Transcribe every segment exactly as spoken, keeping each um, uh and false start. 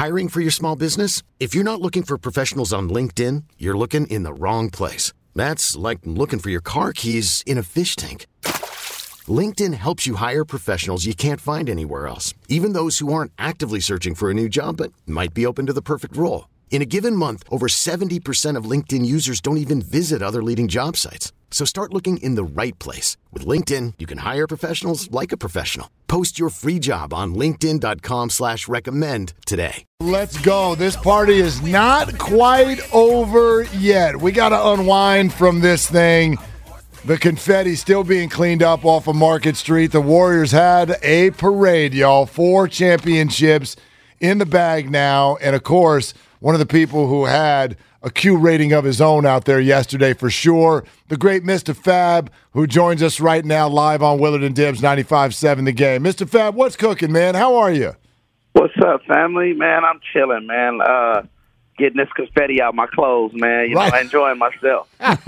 Hiring for your small business? If you're not looking for professionals on LinkedIn, you're looking in the wrong place. That's like looking for your car keys in a fish tank. LinkedIn helps you hire professionals you can't find anywhere else, even those who aren't actively searching for a new job but might be open to the perfect role. In a given month, over seventy percent of LinkedIn users don't even visit other leading job sites. So start looking in the right place. With LinkedIn, you can hire professionals like a professional. Post your free job on linkedin.com slash recommend today. Let's go. This party is not quite over yet. We got to unwind from this thing. The confetti still being cleaned up off of Market Street. The Warriors had a parade, y'all. Four championships in the bag now. And, of course, one of the people who had a Q rating of his own out there yesterday for sure, the great Mister Fab, who joins us right now live on Willard and Dibs ninety-five point seven The Game. Mister Fab, what's cooking, man? How are you? What's up, family? Man, I'm chilling, man. Uh, getting this confetti out my clothes, man. You right. know, enjoying myself.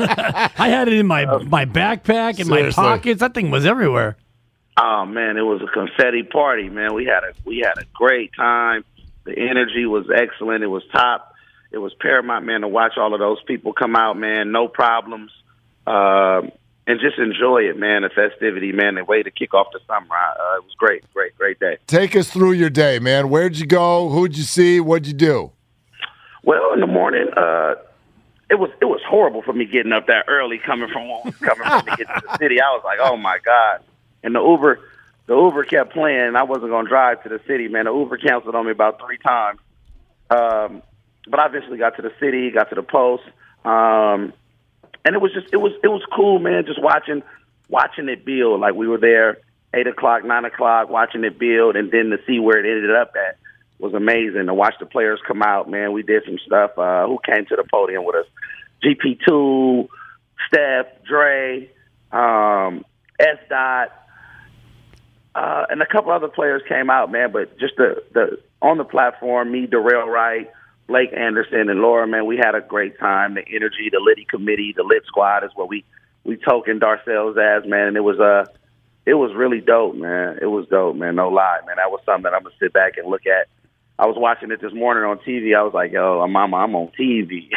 I had it in my, my backpack, in Seriously. my pockets. That thing was everywhere. Oh, man, it was a confetti party, man. We had a we had a great time. The energy was excellent. It was top. It was paramount, man, to watch all of those people come out, man. No problems. Um, and just enjoy it, man, the festivity, man, the way to kick off the summer. Uh, it was great, great, great day. Take us through your day, man. Where'd you go? Who'd you see? What'd you do? Well, in the morning, uh, it was it was horrible for me getting up that early coming from coming from to get to the city. I was like, oh, my God. And the Uber the Uber kept playing. I wasn't going to drive to the city, man. The Uber canceled on me about three times. Um But I eventually got to the city, got to the post, um, and it was just it was it was cool, man. Just watching watching it build. Like we were there eight o'clock, nine o'clock, watching it build, and then to see where it ended up at was amazing. To watch the players come out, man. We did some stuff. Uh, who came to the podium with us? G P two, Steph, Dre, um, S. Dot, uh, and a couple other players came out, man. But just the the on the platform, me, Darrell Wright, Blake Anderson, and Laura, man, we had a great time. The energy, the Liddy committee, the Lit Squad is what we we tokened ourselves as, man. And it was uh, it was really dope, man. It was dope, man. No lie, man. That was something that I'm gonna sit back and look at. I was watching it this morning on T V. I was like, yo, mama, I'm on T V.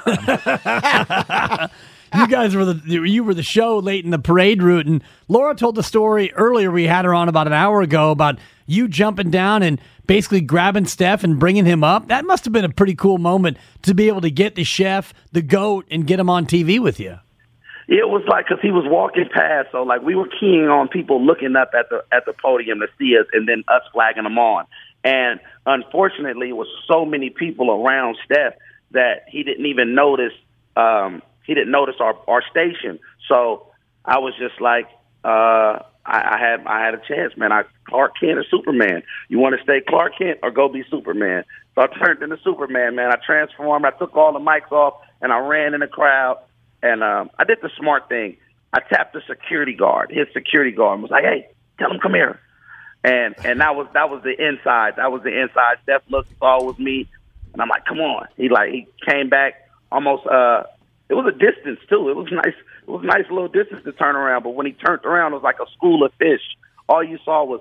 You guys were the you were the show late in the parade route, and Laura told the story earlier. We had her on about an hour ago about you jumping down and basically grabbing Steph and bringing him up. That must have been a pretty cool moment to be able to get the chef, the GOAT, and get him on T V with you. It was like because he was walking past, so like we were keying on people looking up at the at the podium to see us, and then us flagging them on. And unfortunately, it was so many people around Steph that he didn't even notice. Um, he didn't notice our, our station. So I was just like, uh, I, I had I had a chance, man. I Clark Kent or Superman. You want to stay Clark Kent or go be Superman? So I turned into Superman, man. I transformed. I took all the mics off and I ran in the crowd. And um, I did the smart thing. I tapped the security guard, his security guard, and was like, "Hey, tell him come here." And and that was that was the inside. That was the inside. Steph looked, saw it was me, and I'm like, "Come on." He like he came back almost. Uh, it was a distance too. It was nice. It was a nice little distance to turn around. But when he turned around, it was like a school of fish. All you saw was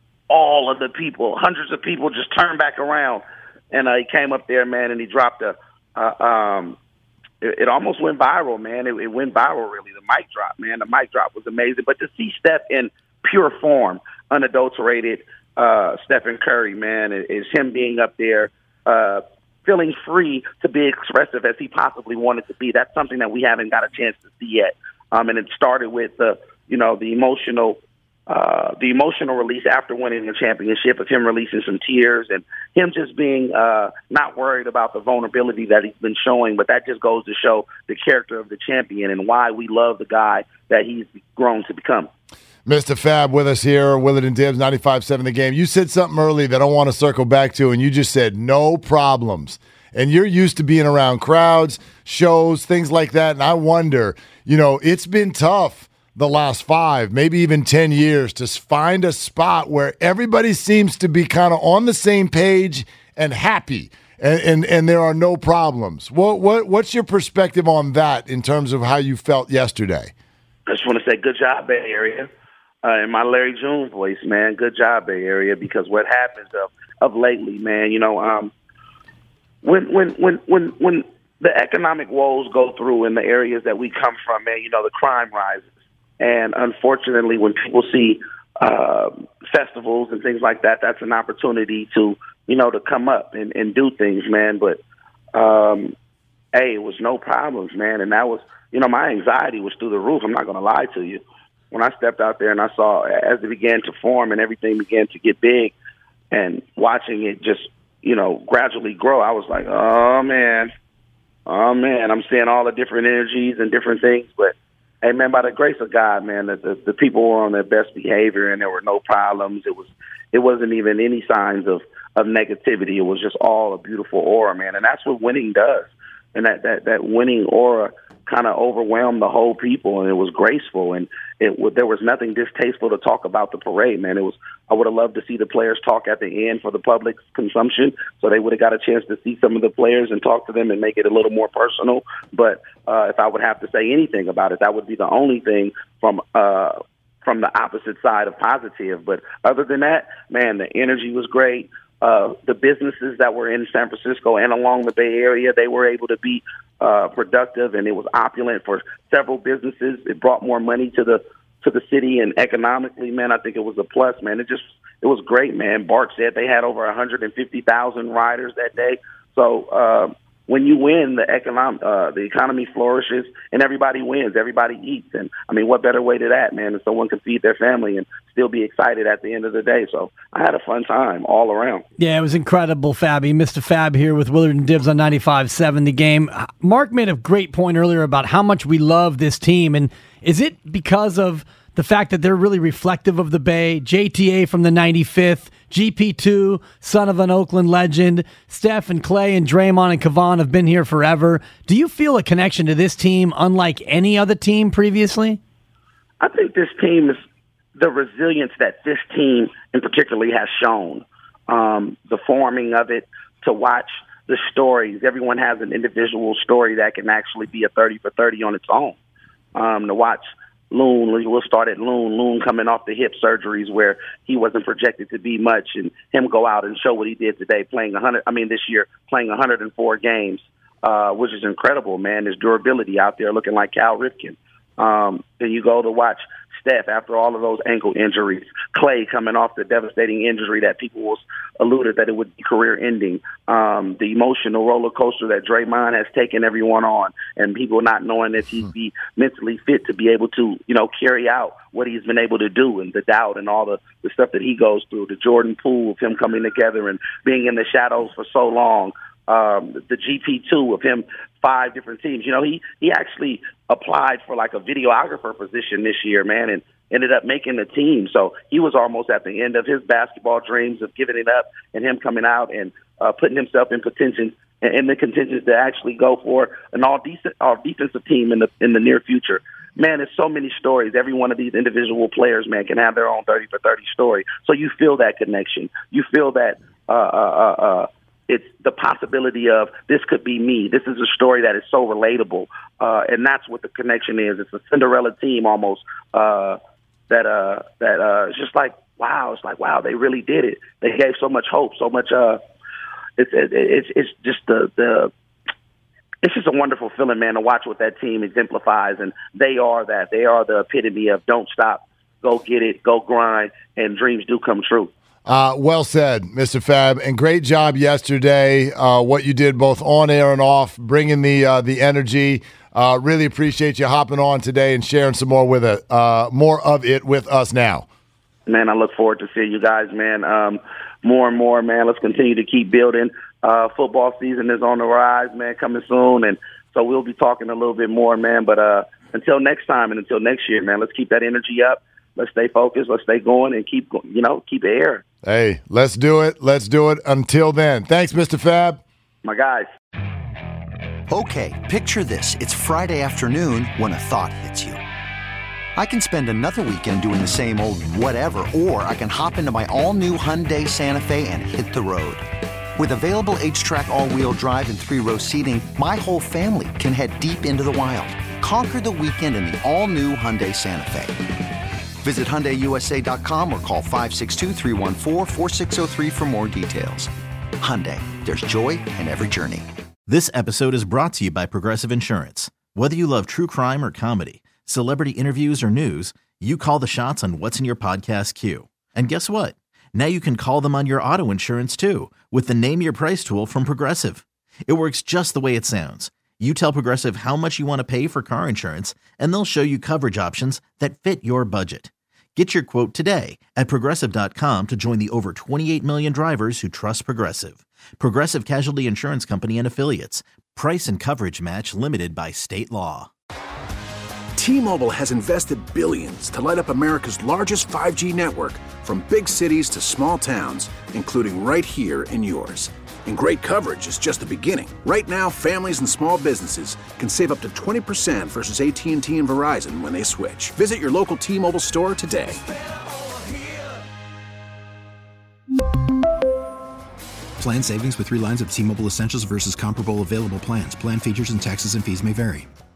all of the people, hundreds of people, just turned back around. And uh, he came up there, man, and he dropped a. Uh, um, it, it almost went viral, man. It, it went viral, really. The mic drop, man. The mic drop was amazing. But to see Steph in pure form, unadulterated, uh, Stephen Curry, man, is him being up there, uh, feeling free to be expressive as he possibly wanted to be. That's something that we haven't got a chance to see yet. Um, and it started with the, you know, the emotional, uh, the emotional release after winning the championship of him releasing some tears and him just being uh, not worried about the vulnerability that he's been showing. But that just goes to show the character of the champion and why we love the guy that he's grown to become. Mister Fab with us here, Willard and Dibs, ninety-five point seven The Game. You said something early that I want to circle back to, and you just said no problems. And you're used to being around crowds, shows, things like that, and I wonder, you know, it's been tough the last five, maybe even ten years to find a spot where everybody seems to be kind of on the same page and happy, and, and, and there are no problems. What what What's your perspective on that in terms of how you felt yesterday? I just want to say good job, Bay Area. Uh, in my Larry June voice, man, good job, Bay Area, because what happens of, of lately, man, you know, um, when when when when when the economic woes go through in the areas that we come from, man, you know, the crime rises. And unfortunately, when people see uh, festivals and things like that, that's an opportunity to, you know, to come up and, and do things, man. But, um, hey, it was no problems, man. And that was, you know, my anxiety was through the roof. I'm not going to lie to you. When I stepped out there and I saw as it began to form and everything began to get big and watching it just, you know, gradually grow, I was like, oh, man. Oh, man, I'm seeing all the different energies and different things. But, hey, man, by the grace of God, man, the, the, the people were on their best behavior and there were no problems. It, was, it wasn't even any signs of, of negativity. It was just all a beautiful aura, man. And that's what winning does. And that, that, that winning aura kind of overwhelmed the whole people, and it was graceful. And it there was nothing distasteful to talk about the parade, man. It was. I would have loved to see the players talk at the end for the public's consumption, so they would have got a chance to see some of the players and talk to them and make it a little more personal. But uh, if I would have to say anything about it, that would be the only thing from uh, from the opposite side of positive. But other than that, man, the energy was great. Uh, the businesses that were in San Francisco and along the Bay Area, they were able to be uh, productive, and it was opulent for several businesses. It brought more money to the to the city, and economically, man, I think it was a plus, man. It just it was great, man. Bart said they had over one hundred fifty thousand riders that day. So uh, when you win, the economic uh, the economy flourishes, and everybody wins. Everybody eats, and I mean, what better way to that, man? If someone can feed their family and still be excited at the end of the day. So I had a fun time all around. Yeah, it was incredible, Fabby. Mister Fab here with Willard and Dibs on ninety-five point seven The Game. Mark made a great point earlier about how much we love this team. And is it because of the fact that they're really reflective of the Bay? J T A from the ninety-fifth, G P two, son of an Oakland legend. Steph and Clay and Draymond and Kevon have been here forever. Do you feel a connection to this team unlike any other team previously? I think this team is the resilience that this team in particularly has shown, um, the forming of it, to watch the stories. Everyone has an individual story that can actually be a thirty for thirty on its own. Um, to watch Loon, we'll start at Loon, Loon coming off the hip surgeries where he wasn't projected to be much, and him go out and show what he did today, playing one hundred, I mean this year, playing one hundred four games, uh, which is incredible, man. His durability out there looking like Cal Ripken. Um, then you go to watch Steph after all of those ankle injuries. Clay coming off the devastating injury that people was alluded that it would be career-ending. Um, the emotional roller coaster that Draymond has taken everyone on, and people not knowing that he'd be mentally fit to be able to, you know, carry out what he's been able to do, and the doubt and all the, the stuff that he goes through. The Jordan Poole of him coming together and being in the shadows for so long. Um, the G P two of him, five different teams. You know, he, he actually applied for like a videographer position this year, man, and ended up making the team. So he was almost at the end of his basketball dreams of giving it up, and him coming out and uh, putting himself in contention in the contentions to actually go for an all decent, all defensive team in the in the near future. Man, there's so many stories. Every one of these individual players, man, can have their own thirty for thirty story. So you feel that connection. You feel that. Uh, uh, uh, uh, It's the possibility of this could be me. This is a story that is so relatable, uh, and that's what the connection is. It's a Cinderella team almost uh, that uh, that uh, it's just like wow. It's like wow, they really did it. They gave so much hope, so much. Uh, it's it, it's it's just the the. It's just a wonderful feeling, man, to watch what that team exemplifies, and they are that. They are the epitome of don't stop, go get it, go grind, and dreams do come true. Uh, well said, Mister Fab, and great job yesterday. Uh, what you did both on air and off, bringing the uh, the energy. Uh, really appreciate you hopping on today and sharing some more with it, uh, more of it with us now. Man, I look forward to seeing you guys, man. Um, more and more, man. Let's continue to keep building. Uh, football season is on the rise, man, coming soon, and so we'll be talking a little bit more, man. But uh, until next time and until next year, man, let's keep that energy up. Let's stay focused. Let's stay going and keep, you know, keep it air. Hey, let's do it. Let's do it. Until then, thanks, Mister Fab. My guys. Okay, picture this. It's Friday afternoon when a thought hits you. I can spend another weekend doing the same old whatever, or I can hop into my all-new Hyundai Santa Fe and hit the road. With available H-Track all-wheel drive and three-row seating, my whole family can head deep into the wild. Conquer the weekend in the all-new Hyundai Santa Fe. Visit Hyundai U S A dot com or call five six two, three one four, four six zero three for more details. Hyundai, there's joy in every journey. This episode is brought to you by Progressive Insurance. Whether you love true crime or comedy, celebrity interviews or news, you call the shots on what's in your podcast queue. And guess what? Now you can call them on your auto insurance too with the Name Your Price tool from Progressive. It works just the way it sounds. You tell Progressive how much you want to pay for car insurance, and they'll show you coverage options that fit your budget. Get your quote today at Progressive dot com to join the over twenty-eight million drivers who trust Progressive. Progressive Casualty Insurance Company and Affiliates. Price and coverage match limited by state law. T-Mobile has invested billions to light up America's largest five G network, from big cities to small towns, including right here in yours. And great coverage is just the beginning. Right now, families and small businesses can save up to twenty percent versus A T and T and Verizon when they switch. Visit your local T-Mobile store today. Plan savings with three lines of T-Mobile Essentials versus comparable available plans. Plan features and taxes and fees may vary.